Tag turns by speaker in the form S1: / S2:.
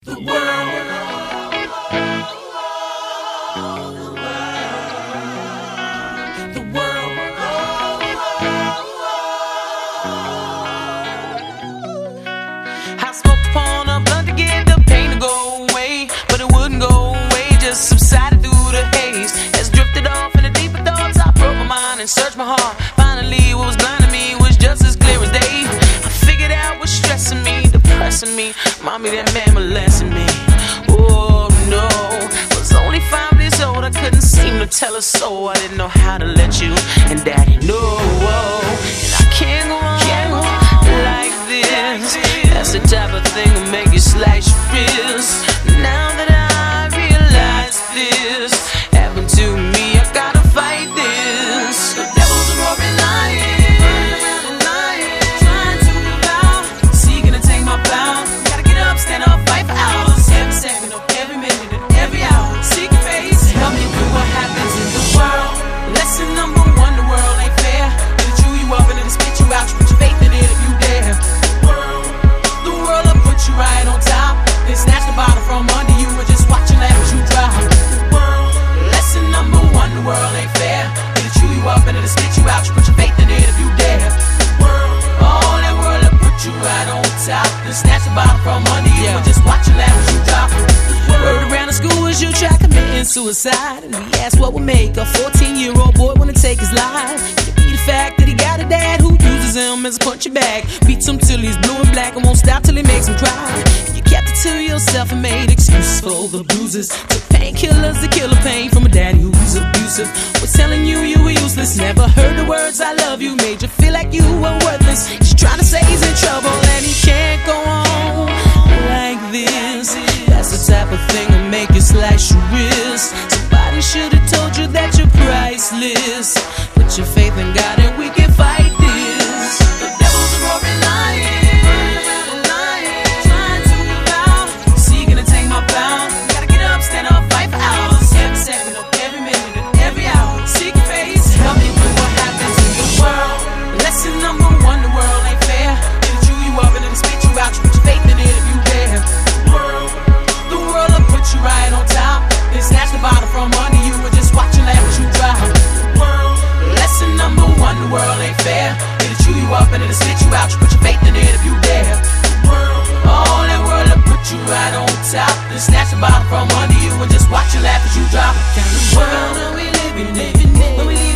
S1: The world. The world. I smoked upon a blunt to get the pain to go away, but it wouldn't go away, just subsided through the haze. As drifted off into deeper thoughts, I broke my mind and searched my heart. Finally, what was blinding me was just as clear as day. I figured out what's stressing me, depressing me. Mommy, that man molesting me. Oh no, was only 5 years old. I couldn't seem to tell her so. I didn't know how to let you and Daddy know. And I can't go on like this. That's the type of thing that make you slash your wrist. Now that I realize this happened to me, I gotta fight this. The devil's a roaring lion, trying to devour, seeking to take my power. Gotta get up, stand up, fight for hours. Every second of every minute and every hour. Seek your face, help me through what happens in the world. Lesson number 1, the world ain't fair. It'll chew you up and it'll spit you out. You put your faith in it if you dare. The world will put you right on top, then snatch the bottle from under you and just watch your laugh as you drop. Lesson number 1, the world ain't fair. It'll chew you up and it'll spit you out. You put your faith in it if you dare. Oh, that world will put you right on top, then snatch the bottle from under you and just watch your laugh as you drop. Word around the school is you try committing suicide, and we ask what would make a 14-year-old boy wanna take his life. Could it be the fact that he got a dad who uses him as a punching bag, beats him till he's blue and black and won't stop till he makes him cry? You kept it to yourself and made excuses for the bruises. Took painkillers to kill the pain from a daddy who's abusive. Was telling you you were useless. Never heard the words I love you. Made you feel like you were worthless. He's trying to say he's in trouble and he can't go on like this. That's the type of thing that make you slash your wrist. Somebody should have told you that you're priceless. Put your faith in God and we can fight this. The devil's a roaring lion, trying to devour, seeking to take my power. Gotta get up, stand up, fight for hours. Every second of every minute and every hour. Seek your face, help me with what happens in the world. Lesson number 1, the world ain't fair. It'll chew you up and it'll spit you out. You put your faith in it if you dare. The world will put you right on top, then snatch the bottle from under you and just watch your laugh as you drop. Lesson number 1, the world ain't fair. It'll chew you up and it'll spit you out. You put your faith in it if you dare. Oh, that world will put you right on top, then snatch the bottle from under you and just watch your laugh as you drop. What kind of world are we living in? When we